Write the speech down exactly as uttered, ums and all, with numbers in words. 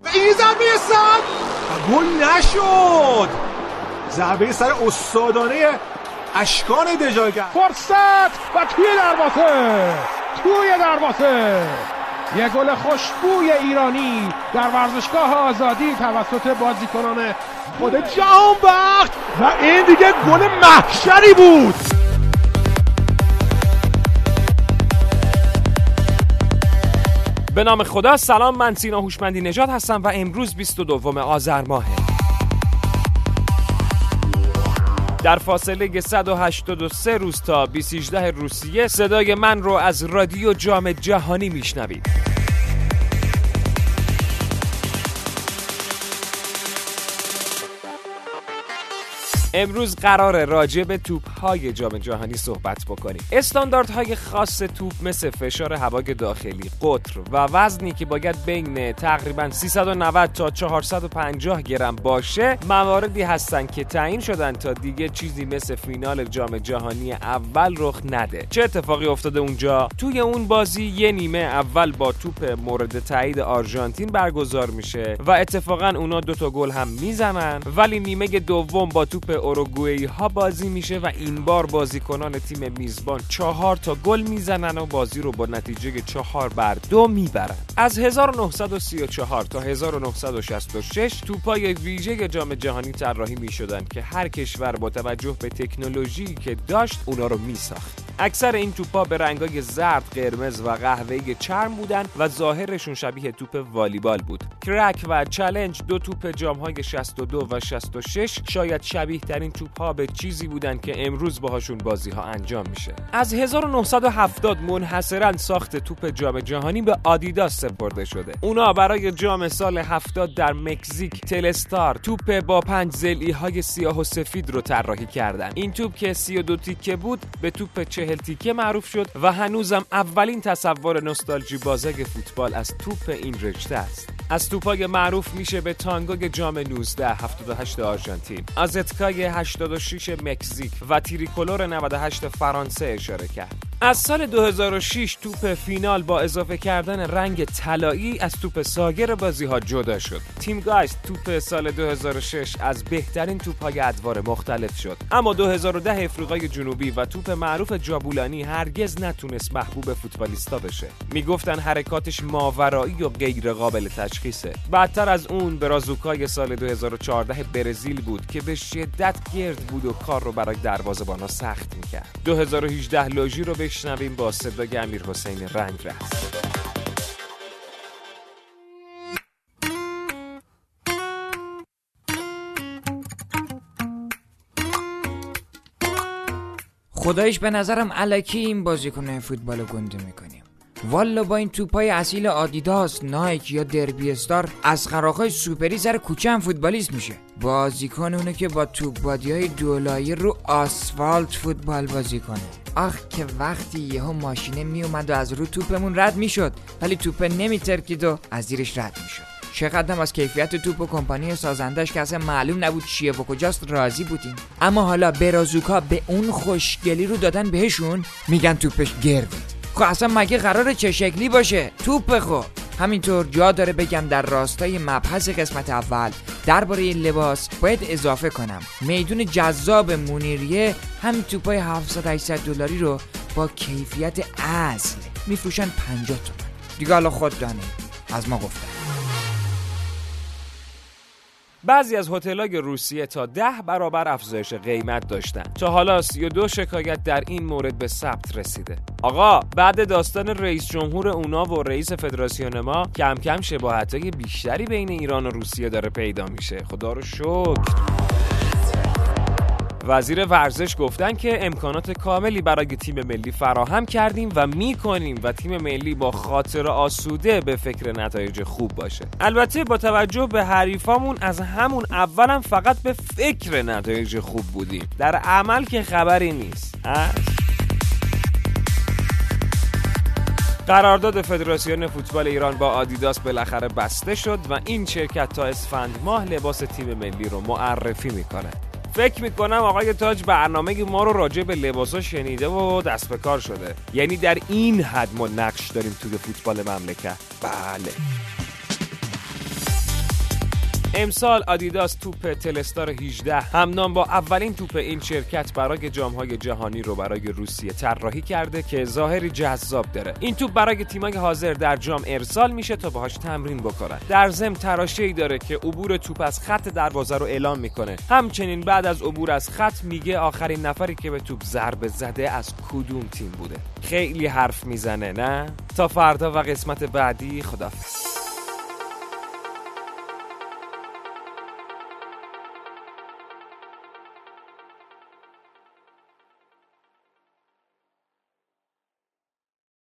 این ضربه سر گل نشد. ضربه سر استادانه اشکان دژاگر. فرصت و توی دروازه توی دروازه یه گل خوشبوی ایرانی در ورزشگاه آزادی توسط بازیکنان خود جهانبخش و این دیگه گل محشری بود. به نام خدا. سلام، من سینا هوشمندی نژاد هستم و امروز بیست و دوم آذر ماهه. در فاصله صد و هشتاد و سه روز تا بیست و هجده روسیه صدای من رو از رادیو جام جهانی میشنوید. امروز قراره راجع به توپ‌های جام جهانی صحبت بکنیم. استانداردهای خاص توپ مثل فشار هوای داخلی، قطر و وزنی که باید بین تقریباً سیصد و نود تا چهارصد و پنجاه گرم باشه، مواردی هستن که تعیین شدن تا دیگه چیزی مثل فینال جام جهانی اول رخ نده. چه اتفاقی افتاده اونجا؟ توی اون بازی یه نیمه اول با توپ مورد تایید آرژانتین برگزار میشه و اتفاقاً اونا دو تا گل هم میزنن، ولی نیمه دوم با توپ اوروگوئی ها بازی میشه و این بار بازیکنان تیم میزبان چهار تا گل میزنن و بازی رو با نتیجه چهار بر دو میبرن. از هزار و نهصد و سی و چهار تا هزار و نهصد و شصت و شش توپای ویژه جام جهانی طراحی میشدن که هر کشور با توجه به تکنولوژی که داشت اونا رو میساخت. اکثر این توپا به رنگای زرد، قرمز و قهوه‌ای چرم بودن و ظاهرشون شبیه توپ والیبال بود. کرک و چالش دو توپ جام‌های شصت و دو و شصت و شش شاید شبیه ترین توپ‌ها به چیزی بودن که امروز باهاشون بازی‌ها انجام میشه. از هزار و نهصد و هفتاد منحصراً ساخت توپ جام جهانی به آدیداس سپرده شده. اونا برای جام سال هفتاد در مکزیک تلستار توپ با پنج ضلعی‌های سیاه و سفید رو طراحی کردن. این توپ که سی و دو تیکه بود به توپ چهل تیکه معروف شد و هنوزم اولین تصور نوستالژی بازک فوتبال از توپ این رشته است. از توپای معروف میشه به تانگوی جام نوزده هفتاد و هشت آرژانتین، آزتکای هشتاد و شش مکزیک و تریکولور نود و هشت فرانسه اشاره کرد. از سال دو هزار و شش توپ فینال با اضافه کردن رنگ طلایی از توپ سایر بازی‌ها جدا شد. تیم گایست توپ سال دو هزار و شش از بهترین توپ‌های ادوار مختلف شد، اما دو هزار و ده افریقای جنوبی و توپ معروف جابولانی هرگز نتونست محبوب فوتبالیستا بشه. میگفتن حرکاتش ماورایی و غیر قابل تشخیصه. بعدتر از اون برازوکای سال دو هزار و چهارده برزیل بود که به شدت گرد بود و کار رو برای دروازه‌بانا سخت می‌کرد. دو هزار و هجده لوژی رو بشنویم با صدای امیرحسین رنگرز. خدایش به نظرم الکی این بازیکن فوتبال رو گنده میکنیم. والا با این توپای اصیل آدیداس، نایک یا دربی استار از خراخای سوپری سر کوچه هم فوتبالیست میشه. بازیکن اونه که با توپ بادی‌های دولایی رو آسفالت فوتبال بازی کنه. آخ که وقتی یهو ماشینه میومد و از رو توپمون رد میشد ولی توپ نمیترکید و از زیرش رد میشد. چقدرم از کیفیت توپ و کمپانی سازندش که اصلا معلوم نبود چیه و کجاست راضی بودیم. اما حالا برازوکا به اون خوشگلی رو دادن بهشون، میگن توپش گرده. خب اصلا مگه قراره چه شکلی باشه؟ توپ خب همینطور جا داره بگم در راستای مبحث قسمت اول درباره لباس باید اضافه کنم میدون جذاب منیریه همین توپای هفتصد هشتصد دلاری رو با کیفیت اصل میفروشن پنجاه تومن. دیگه حالا خود دانه از ما گفتن. بعضی از هتل‌های روسیه تا ده برابر افزایش قیمت داشتن. تا حالا سی و دو شکایت در این مورد به ثبت رسیده. آقا بعد داستان رئیس جمهور اونا و رئیس فدراسیون ما کم کم شباهت‌های بیشتری بین ایران و روسیه داره پیدا میشه. خدا رو شکر. وزیر ورزش گفتن که امکانات کاملی برای تیم ملی فراهم کردیم و میکنیم و تیم ملی با خاطر آسوده به فکر نتایج خوب باشه. البته با توجه به حریفامون از همون اولم فقط به فکر نتایج خوب بودیم، در عمل که خبری نیست. قرارداد فدراسیون فوتبال ایران با آدیداس بالاخره بسته شد و این شرکت تا اسفند ماه لباس تیم ملی رو معرفی میکنه. فکر میکنم آقای تاج برنامه ما رو راجع به لباسا شنیده و دست به کار شده. یعنی در این حد ما نقش داریم توی فوتبال مملکت. بله. امسال آدیداس توپ تلستار هجده همنام با اولین توپ این شرکت برای جام‌های جهانی رو برای روسیه طراحی کرده که ظاهری جذاب داره. این توپ برای تیم‌های حاضر در جام ارسال میشه تا باهاش تمرین بکنن. در ضمن تراشه‌ای داره که عبور توپ از خط دروازه رو اعلام میکنه. همچنین بعد از عبور از خط میگه آخرین نفری که به توپ ضربه زده از کدوم تیم بوده. خیلی حرف میزنه نه؟ تا فردا و قسمت بعدی، خداحافظ.